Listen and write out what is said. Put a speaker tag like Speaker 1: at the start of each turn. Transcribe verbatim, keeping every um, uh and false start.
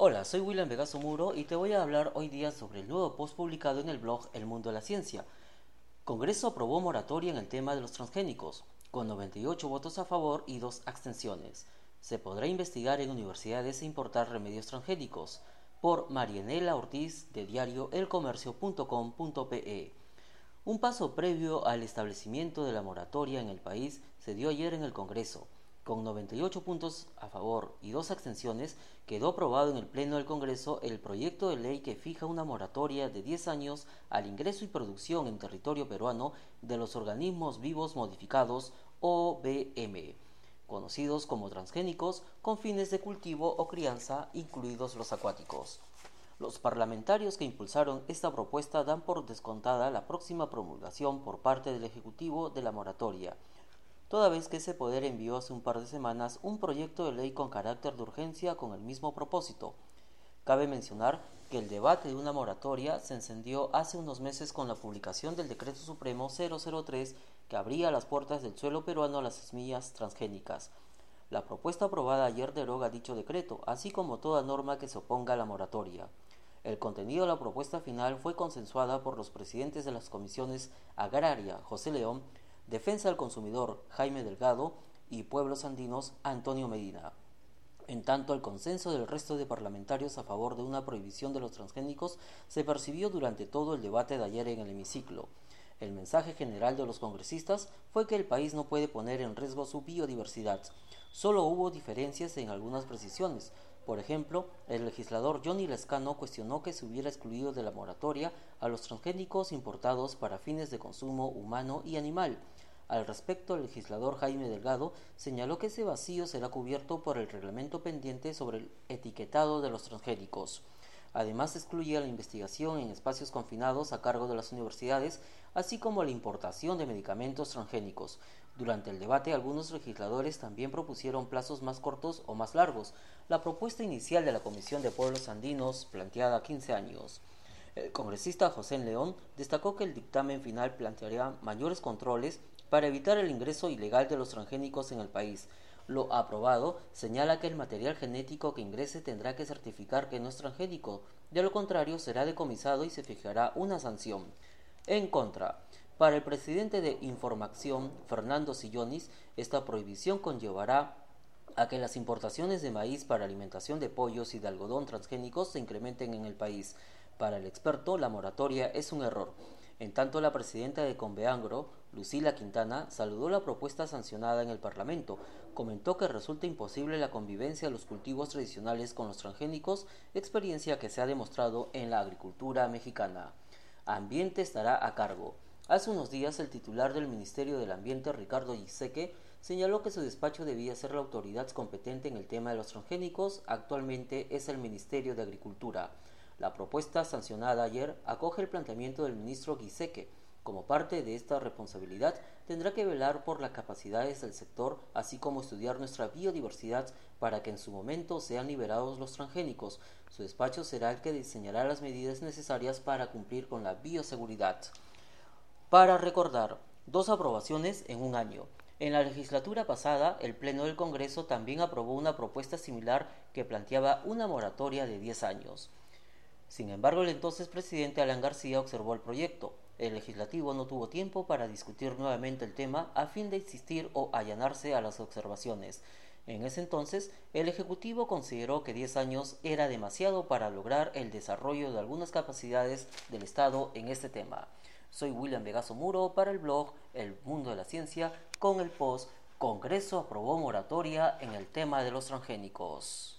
Speaker 1: Hola, soy William Vegaso Muro y te voy a hablar hoy día sobre el nuevo post publicado en el blog El Mundo de la Ciencia. Congreso aprobó moratoria en el tema de los transgénicos, con noventa y ocho votos a favor y dos abstenciones. Se podrá investigar en universidades e importar remedios transgénicos. Por Marianela Ortiz, de diario elcomercio punto com punto pe. Un paso previo al establecimiento de la moratoria en el país se dio ayer en el Congreso. Con noventa y ocho puntos a favor y dos abstenciones, quedó aprobado en el Pleno del Congreso el proyecto de ley que fija una moratoria de diez años al ingreso y producción en territorio peruano de los organismos vivos modificados o B M, conocidos como transgénicos, con fines de cultivo o crianza, incluidos los acuáticos. Los parlamentarios que impulsaron esta propuesta dan por descontada la próxima promulgación por parte del Ejecutivo de la moratoria, toda vez que ese poder envió hace un par de semanas un proyecto de ley con carácter de urgencia con el mismo propósito. Cabe mencionar que el debate de una moratoria se encendió hace unos meses con la publicación del Decreto Supremo cero cero tres que abría las puertas del suelo peruano a las semillas transgénicas. La propuesta aprobada ayer deroga dicho decreto, así como toda norma que se oponga a la moratoria. El contenido de la propuesta final fue consensuada por los presidentes de las comisiones Agraria, José León, Defensa del Consumidor, Jaime Delgado, y Pueblos Andinos, Antonio Medina. En tanto, el consenso del resto de parlamentarios a favor de una prohibición de los transgénicos se percibió durante todo el debate de ayer en el hemiciclo. El mensaje general de los congresistas fue que el país no puede poner en riesgo su biodiversidad. Solo hubo diferencias en algunas precisiones. Por ejemplo, el legislador Johnny Lescano cuestionó que se hubiera excluido de la moratoria a los transgénicos importados para fines de consumo humano y animal. Al respecto, el legislador Jaime Delgado señaló que ese vacío será cubierto por el reglamento pendiente sobre el etiquetado de los transgénicos. Además, excluía la investigación en espacios confinados a cargo de las universidades, así como la importación de medicamentos transgénicos. Durante el debate, algunos legisladores también propusieron plazos más cortos o más largos. La propuesta inicial de la Comisión de Pueblos Andinos, planteada a quince años. El congresista José León destacó que el dictamen final plantearía mayores controles para evitar el ingreso ilegal de los transgénicos en el país. Lo aprobado señala que el material genético que ingrese tendrá que certificar que no es transgénico, de lo contrario será decomisado y se fijará una sanción. En contra, para el presidente de Información, Fernando Sillonis, esta prohibición conllevará a que las importaciones de maíz para alimentación de pollos y de algodón transgénicos se incrementen en el país. Para el experto, la moratoria es un error. En tanto, la presidenta de Conveangro, Lucila Quintana, saludó la propuesta sancionada en el Parlamento. Comentó que resulta imposible la convivencia de los cultivos tradicionales con los transgénicos, experiencia que se ha demostrado en la agricultura mexicana. Ambiente estará a cargo. Hace unos días, el titular del Ministerio del Ambiente, Ricardo Giesecke, señaló que su despacho debía ser la autoridad competente en el tema de los transgénicos. Actualmente es el Ministerio de Agricultura. La propuesta sancionada ayer acoge el planteamiento del ministro Giesecke. Como parte de esta responsabilidad, tendrá que velar por las capacidades del sector, así como estudiar nuestra biodiversidad para que en su momento sean liberados los transgénicos. Su despacho será el que diseñará las medidas necesarias para cumplir con la bioseguridad. Para recordar, dos aprobaciones en un año. En la legislatura pasada, el Pleno del Congreso también aprobó una propuesta similar que planteaba una moratoria de diez años. Sin embargo, el entonces presidente Alan García observó el proyecto. El legislativo no tuvo tiempo para discutir nuevamente el tema a fin de insistir o allanarse a las observaciones. En ese entonces, el Ejecutivo consideró que diez años era demasiado para lograr el desarrollo de algunas capacidades del Estado en este tema. Soy William Vegaso Muro para el blog El Mundo de la Ciencia con el post Congreso aprobó moratoria en el tema de los transgénicos.